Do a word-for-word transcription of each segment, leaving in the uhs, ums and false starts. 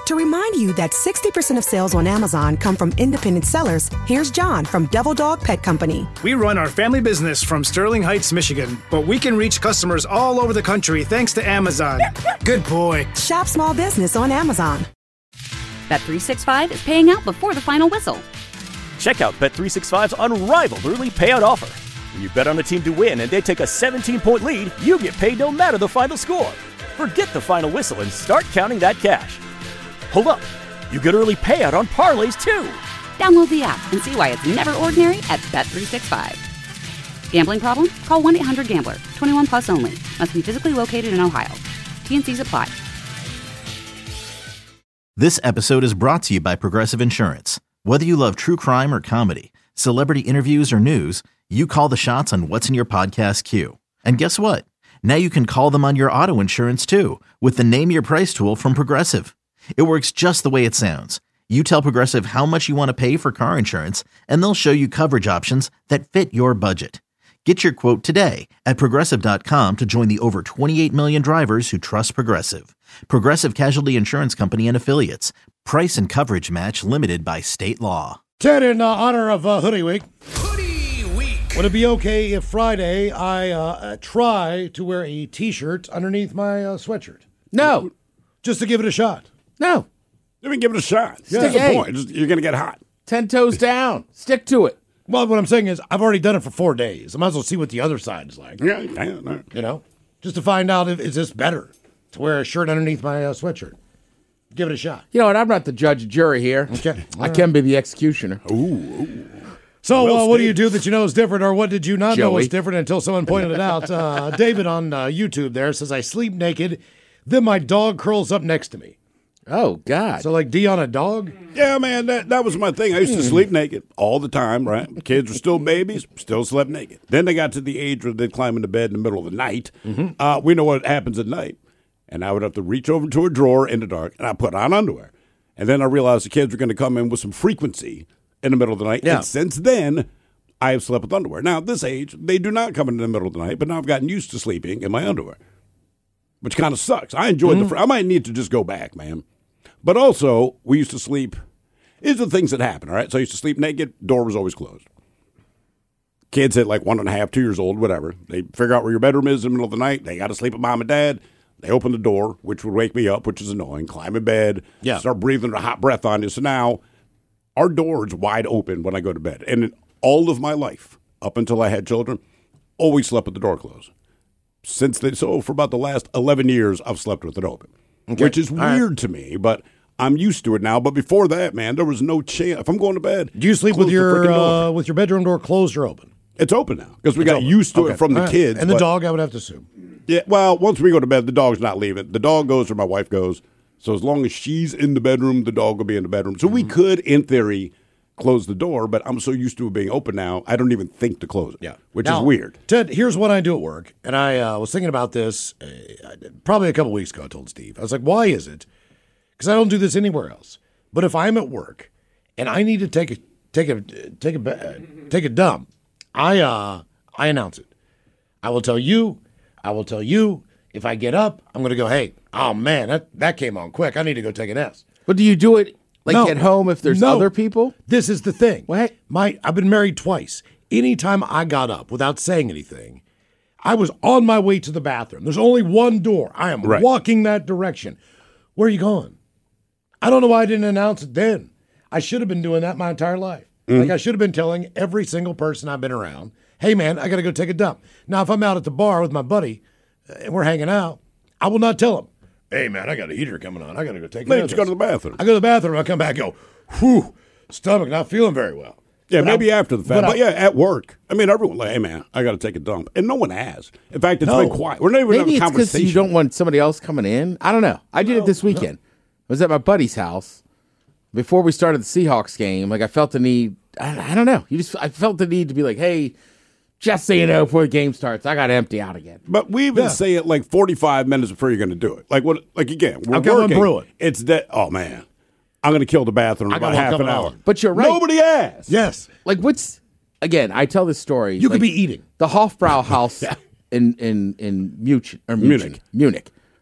To remind you that sixty percent of sales on Amazon come from independent sellers, here's John from Devil Dog Pet Company. We run our family business from Sterling Heights, Michigan, but we can reach customers all over the country thanks to Amazon. Good boy. Shop small business on Amazon. Bet three sixty-five is paying out before the final whistle. Check out Bet three sixty-five's unrivaled early payout offer. When you bet on a team to win and they take a seventeen-point lead, you get paid no matter the final score. Forget the final whistle and start counting that cash. Hold up. You get early payout on parlays, too. Download the app and see why it's never ordinary at Bet three sixty-five. Gambling problem? Call one eight hundred gambler. twenty-one plus only. Must be physically located in Ohio. T N Cs apply. This episode is brought to you by Progressive Insurance. Whether you love true crime or comedy, celebrity interviews or news, you call the shots on what's in your podcast queue. And guess what? Now you can call them on your auto insurance, too, with the Name Your Price tool from Progressive. It works just the way it sounds. You tell Progressive how much you want to pay for car insurance, and they'll show you coverage options that fit your budget. Get your quote today at Progressive dot com to join the over twenty-eight million drivers who trust Progressive. Progressive Casualty Insurance Company and Affiliates. Price and coverage match limited by state law. Ted, in uh, honor of uh, Hoodie Week. Hoodie Week. Would it be okay if Friday I uh, try to wear a T-shirt underneath my uh, sweatshirt? No. Just to give it a shot. No. Let me give it a shot. Yeah. That's the Hey. point. Just- You're going to get hot. Ten toes down. Stick to it. Well, what I'm saying is I've already done it for four days. I might as well see what the other side is like. Yeah, yeah, yeah. You know? Just to find out if is this better to wear a shirt underneath my uh, sweatshirt. Give it a shot. You know what? I'm not the judge and jury here. Okay. I can be the executioner. Ooh, ooh. So Well uh, what do you stated. do that you know is different, or what did you not know Joey. was different until someone pointed it out? Uh, David on uh, YouTube there says, I sleep naked, then my dog curls up next to me. Oh, God. So like D on a dog? Yeah, man, that, that was my thing. I used to sleep naked all the time, right? Kids were still babies, still slept naked. Then they got to the age where they'd climb into bed in the middle of the night. Mm-hmm. Uh, we know what happens at night. And I would have to reach over to a drawer in the dark, and I put on underwear. And then I realized the kids were going to come in with some frequency in the middle of the night. Yeah. And since then, I have slept with underwear. Now, at this age, they do not come in the middle of the night, but now I've gotten used to sleeping in my underwear, which kind of sucks. I enjoyed Mm-hmm. the fr- I might need to just go back, man. But also, we used to sleep. These are the things that happen, all right? So I used to sleep naked. Door was always closed. Kids at like one and a half, two years old, whatever. They figure out where your bedroom is in the middle of the night. They got to sleep with mom and dad. They open the door, which would wake me up, which is annoying. Climb in bed. Yeah. Start breathing a hot breath on you. So now our door is wide open when I go to bed. And in all of my life, up until I had children, always slept with the door closed. Since they, so for about the last eleven years, I've slept with it open, Okay. which is All right. weird to me, but I'm used to it now. But before that, man, there was no chance. If I'm going to bed, Do you sleep close with the your freaking door. uh, with your bedroom door closed or open? It's open now because we It's got open. used to Okay. it from the All right. kids. And the but- dog, I would have to assume. Yeah, well, once we go to bed, the dog's not leaving. The dog goes where my wife goes. So as long as she's in the bedroom, the dog will be in the bedroom. So we Mm-hmm. could, in theory, close the door, but I'm so used to it being open now, I don't even think to close it. Yeah. Which Now, is weird. Ted, here's what I do at work. And I uh, was thinking about this uh, probably a couple weeks ago. I told Steve. I was like, why is it? Because I don't do this anywhere else. But if I'm at work and I need to take a take a take a ba- take a dump, I uh I announce it. I will tell you. I will tell you. If I get up, I'm going to go, hey, oh, man, that, that came on quick. I need to go take an S. But do you do it like No. at home if there's No. other people? This is the thing. What? My I've been married twice. Anytime I got up without saying anything, I was on my way to the bathroom. There's only one door. I am Right. walking that direction. Where are you going? I don't know why I didn't announce it then. I should have been doing that my entire life. Mm-hmm. Like I should have been telling every single person I've been around, hey man, I got to go take a dump. Now, if I'm out at the bar with my buddy uh, and we're hanging out, I will not tell him, hey man, I got a heater coming on. I got to go take a Man, dump. just go to the bathroom. I go to the bathroom. I come back and go, whew, stomach not feeling very well. Yeah, But maybe I- after the fact. but But, I- yeah, at work. I mean, everyone like, hey, man, I got to take a dump. And no one has. In fact, it's No. been quiet. We're not even Maybe having a it's because conversation. you don't want somebody else coming in. I don't know. I did it this weekend. I was at my buddy's house before we started the Seahawks game. Like I felt the need. I, I don't know. You just I felt the need to be like, hey, just so you know, before the game starts, I got to empty out again. But we even Yeah. say it like forty-five minutes before you're going to do it. Like what? Like again, we're I've got one working. brewing. It's that. Oh man, I'm going to kill the bathroom in I got about one half an coming hour. on. But you're right. Nobody asked. Yes. Like what's again? I tell this story. You like, could be eating. the Hofbrauhaus in in in Munich or Munich. Munich. Munich.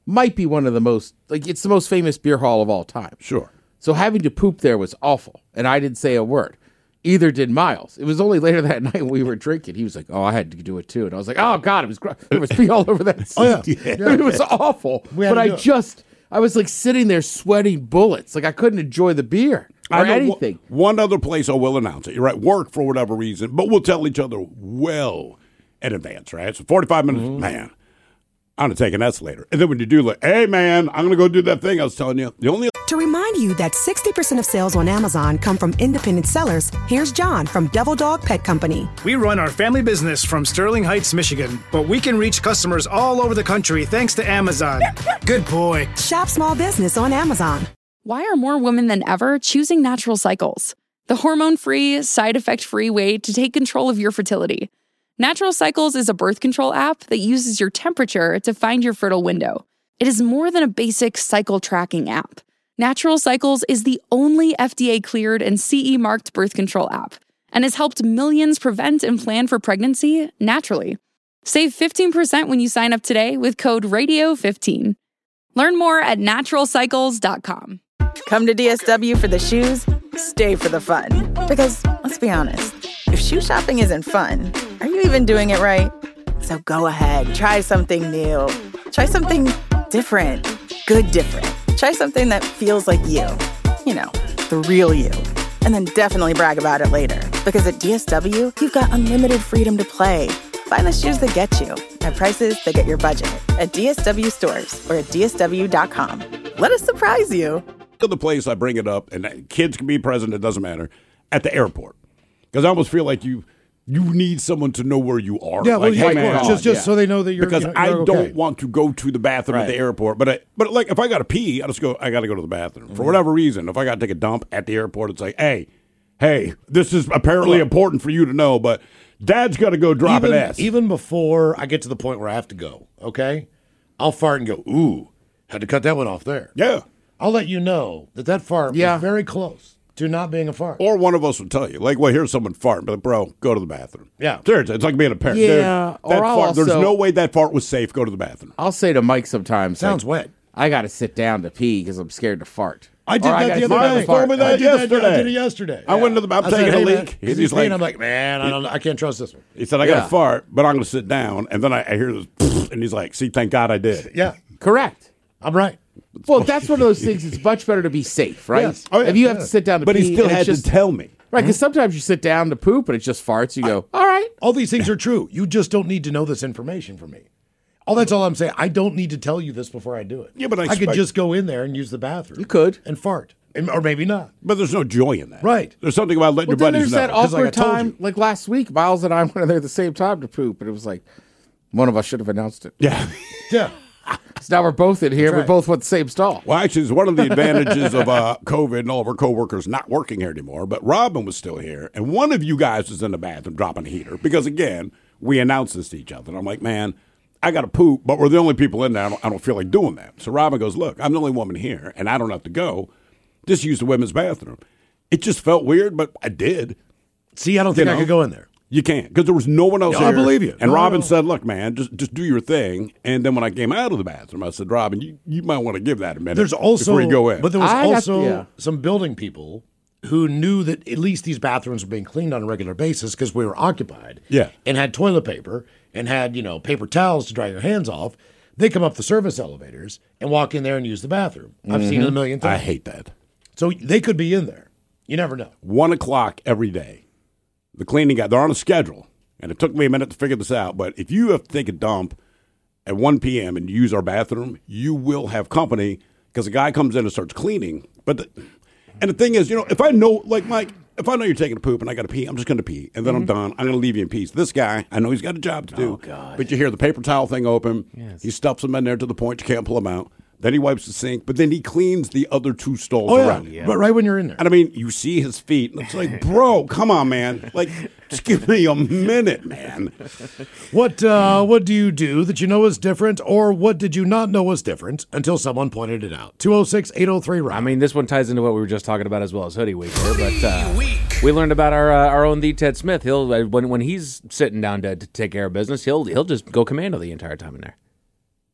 might be one of the most, like, it's the most famous beer hall of all time. Sure. So having to poop there was awful, and I didn't say a word. Either did Miles. It was only later that night when we were drinking. He was like, "Oh, I had to do it too," and I was like, "Oh God, it was gr- there was pee all over that seat. Oh yeah, yeah. It was awful." But I just, I was like sitting there sweating bullets, like I couldn't enjoy the beer or I know anything. W- one other place I will announce it. You're right, work for whatever reason, but we'll tell each other well in advance, right? So forty-five minutes, mm-hmm. man. I'm gonna take an escalator, and then when you do, like, hey man, I'm gonna go do that thing I was telling you. The only To remind you that sixty percent of sales on Amazon come from independent sellers, here's John from Devil Dog Pet Company. We run our family business from Sterling Heights, Michigan, but we can reach customers all over the country thanks to Amazon. Good boy. Shop small business on Amazon. Why are more women than ever choosing Natural Cycles? The hormone-free, side-effect-free way to take control of your fertility. Natural Cycles is a birth control app that uses your temperature to find your fertile window. It is more than a basic cycle tracking app. Natural Cycles is the only F D A-cleared and C E-marked birth control app and has helped millions prevent and plan for pregnancy naturally. Save fifteen percent when you sign up today with code radio fifteen. Learn more at natural cycles dot com. Come to D S W for the shoes, stay for the fun. Because, let's be honest, if shoe shopping isn't fun, are you even doing it right? So go ahead, try something new. Try something different. Good different. Try something that feels like you. You know, the real you. And then definitely brag about it later. Because at D S W, you've got unlimited freedom to play. Find the shoes that get you at prices that get your budget at D S W stores or at D S W dot com. Let us surprise you. The place I bring it up, and kids can be present, it doesn't matter, at the airport. Because I almost feel like you you need someone to know where you are. Yeah, like, well, hey, man, man, just, just yeah. so they know that you're Because you know, I you're don't okay. want to go to the bathroom Right. at the airport. But I, but like if I got to pee, I just go, I got to go to the bathroom. Mm-hmm. For whatever reason, if I got to take a dump at the airport, it's like, hey, hey, this is apparently Look. important for you to know, but Dad's got to go drop even, an S. Even before I get to the point where I have to go, okay? I'll fart and go, ooh, had to cut that one off there. Yeah. I'll let you know that that fart Yeah. was very close to not being a fart. Or one of us would tell you, like, well, here's someone farting, but bro, go to the bathroom. Yeah. Seriously, it's like being a parent. Yeah, Dude, or that I'll fart, there's also- no way that fart was safe. Go to the bathroom. I'll say to Mike sometimes, Sounds like, wet. I got to sit down to pee because I'm scared to fart. I did Or I that gotta the sit other down to day. fart. Told me that I did yesterday. That, I did it yesterday. I went to the- I'm I said, taking a hey, man, leak. 'cause He's he's like- peeing. I'm like, man, I don't, I can't trust this one. He said, I got to Yeah. fart, but I'm going to sit down. And then I, I hear this, and he's like, see, thank God I did. Yeah, Correct. I'm right. Well, that's one of those things. It's much better to be safe, right? Yes. Oh, yeah. If you have Yeah. to sit down to But pee, he still and it's had just, to tell me. right? Because sometimes you sit down to poop and it just farts. You go, all right. All these things are true. You just don't need to know this information from me. Oh, that's all I'm saying. I don't need to tell you this before I do it. Yeah, but I I could expect- just go in there and use the bathroom. You could. and fart, and, or maybe not. But there's no joy in that. Right. There's something about letting Well, your then buddies there's know. that 'cause, like I awkward told time, you. like last week, Miles and I went there at the same time to poop, and it was like one of us should have announced it. Yeah. Yeah. So now we're both in here. That's We right. both went the same stall. Well, actually, it's one of the advantages of uh, COVID and all of our coworkers not working here anymore. But Robin was still here, and one of you guys was in the bathroom dropping a heater because, again, we announced this to each other. And I'm like, man, I got to poop, but we're the only people in there. I don't, I don't feel like doing that. So Robin goes, look, I'm the only woman here, and I don't have to go. Just use the women's bathroom. It just felt weird, but I did. See, I don't think You I know? could go in there. You can't because there was no one else No, here. I believe you. And No, Robin no. said, look, man, just just do your thing. And then when I came out of the bathroom, I said, Robin, you, you might want to give that a minute There's also, before you go in. but there was I got- also yeah. some building people who knew that at least these bathrooms were being cleaned on a regular basis because we were occupied. Yeah. And had toilet paper and had, you know, paper towels to dry your hands off. They come up the service elevators and walk in there and use the bathroom. I've seen it a million I times. hate that. So they could be in there. You never know. One o'clock every day. The cleaning guy, they're on a schedule. And it took me a minute to figure this out. But if you have to take a dump at one p.m. and use our bathroom, you will have company because a guy comes in and starts cleaning. But the, and the thing is, you know, if I know, like Mike, if I know you're taking a poop and I got to pee, I'm just going to pee. And then I'm done. I'm going to leave you in peace. This guy, I know he's got a job to do. Oh, God. But you hear the paper towel thing open. Yes. He stuffs them in there to the point you can't pull them out. Then he wipes the sink. But then he cleans the other two stalls Oh, yeah. around it. But right when you're in there. And I mean, you see his feet, and it's like, bro, come on, man. Like, just give me a minute, man. What uh, what do you do that you know is different, or what did you not know was different until someone pointed it out? two oh six, eight oh three, Rob. I mean, this one ties into what we were just talking about as well as Hoodie Week here, but uh, we learned about our uh, our own the Ted Smith. He'll uh, when when he's sitting down to, to take care of business, he'll he'll just go commando the entire time in there.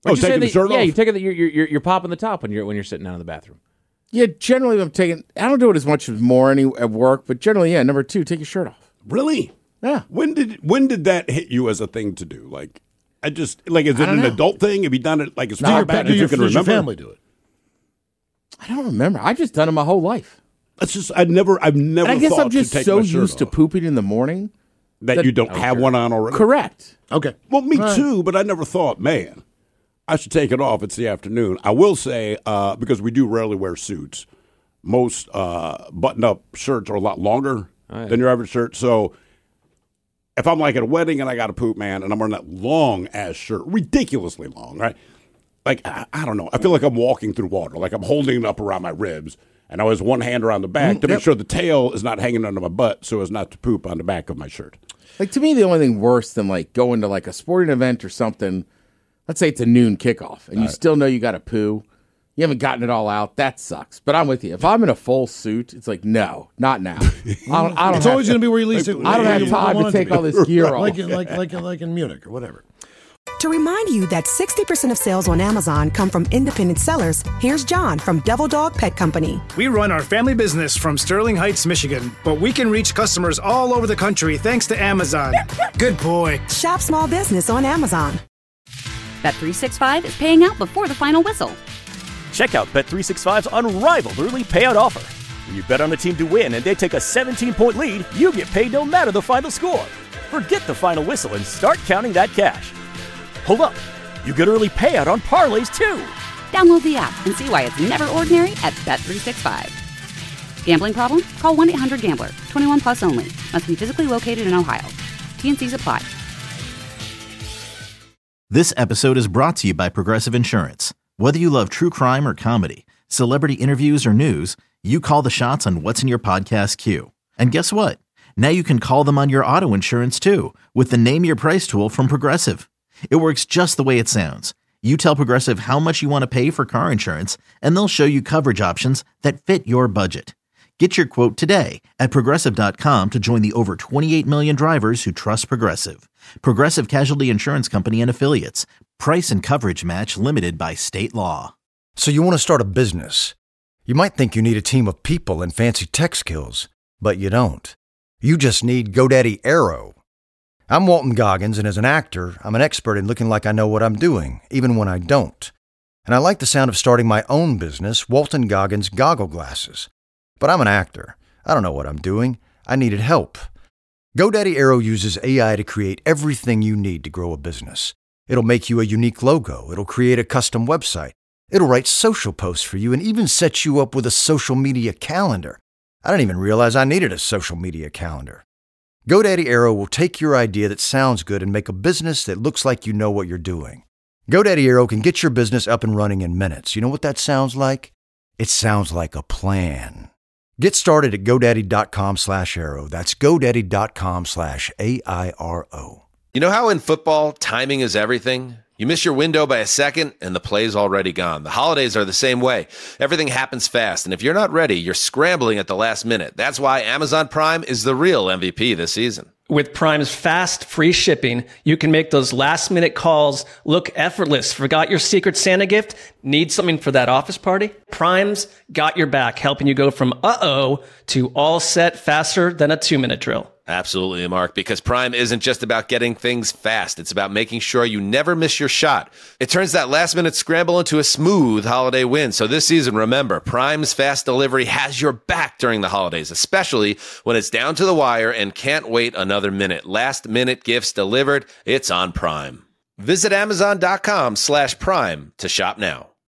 Oh, you say taking the that- shirt yeah, off? you take it that you're, you're you're popping the top when you're when you're sitting down in the bathroom. Yeah, generally I'm taking. I don't do it as much as more any at work, but generally, yeah. Number two, take your shirt off. Really? Yeah. When did when did that hit you as a thing to do? Like, I just like is I it don't an know. adult thing? Have you done it like as Do far your, back do as your, you can does your remember? family do it? I don't remember. I've just done it my whole life. It's just I never I've never. And I guess thought I'm just to take so my shirt used to off. pooping in the morning that, that- you don't have one on already. Correct. Okay. Well, me Right. too, but I never thought, man, I should take it off. It's the afternoon. I will say, uh, because we do rarely wear suits, most uh, button-up shirts are a lot longer Oh, yeah. than your average shirt. So if I'm like at a wedding and I got to poop, man, and I'm wearing that long-ass shirt, ridiculously long, right? Like, I, I don't know. I feel like I'm walking through water. Like I'm holding it up around my ribs, and I always one hand around the back to make yep. sure the tail is not hanging under my butt so as not to poop on the back of my shirt. Like to me, the only thing worse than like going to like a sporting event or something. Let's say it's a noon kickoff, and you still know you got to poo. You haven't gotten it all out. That sucks. But I'm with you. If I'm in a full suit, it's like no, not now. I don't. I don't It's have always to- going to be where you least. I don't have time to take all this gear off. Like, like, like, like in Munich or whatever. To remind you that sixty percent of sales on Amazon come from independent sellers, here's John from Devil Dog Pet Company. We run our family business from Sterling Heights, Michigan, but we can reach customers all over the country thanks to Amazon. Good boy. Shop small business on Amazon. Bet three sixty-five is paying out before the final whistle. Check out Bet three sixty-five's unrivaled early payout offer. When you bet on a team to win and they take a seventeen-point lead, you get paid no matter the final score. Forget the final whistle and start counting that cash. Hold up. You get early payout on parlays, too. Download the app and see why it's never ordinary at Bet three sixty-five. Gambling problem? Call one eight hundred gambler. twenty-one plus only. Must be physically located in Ohio. T N Cs apply. This episode is brought to you by Progressive Insurance. Whether you love true crime or comedy, celebrity interviews or news, you call the shots on what's in your podcast queue. And guess what? Now you can call them on your auto insurance too with the Name Your Price tool from Progressive. It works just the way it sounds. You tell Progressive how much you want to pay for car insurance, and they'll show you coverage options that fit your budget. Get your quote today at Progressive dot com to join the over twenty-eight million drivers who trust Progressive. Progressive Casualty Insurance Company and Affiliates. Price and coverage match limited by state law. So you want to start a business. You might think you need a team of people and fancy tech skills, but you don't. You just need GoDaddy Aero. I'm Walton Goggins, and as an actor, I'm an expert in looking like I know what I'm doing, even when I don't. And I like the sound of starting my own business, Walton Goggins Goggle Glasses. But I'm an actor. I don't know what I'm doing. I needed help. GoDaddy Aero uses A I to create everything you need to grow a business. It'll make you a unique logo. It'll create a custom website. It'll write social posts for you and even set you up with a social media calendar. I didn't even realize I needed a social media calendar. GoDaddy Aero will take your idea that sounds good and make a business that looks like you know what you're doing. GoDaddy Aero can get your business up and running in minutes. You know what that sounds like? It sounds like a plan. Get started at GoDaddy.com slash Aero. That's GoDaddy.com slash A I R O. You know how in football, timing is everything? You miss your window by a second, and the play's already gone. The holidays are the same way. Everything happens fast, and if you're not ready, you're scrambling at the last minute. That's why Amazon Prime is the real M V P this season. With Prime's fast, free shipping, you can make those last-minute calls look effortless. Forgot your Secret Santa gift? Need something for that office party? Prime's got your back, helping you go from uh-oh to all set faster than a two-minute drill. Absolutely, Mark, because Prime isn't just about getting things fast. It's about making sure you never miss your shot. It turns that last-minute scramble into a smooth holiday win. So this season, remember, Prime's fast delivery has your back during the holidays, especially when it's down to the wire and can't wait another minute. Last-minute gifts delivered. It's on Prime. Visit Amazon.com slash Prime to shop now.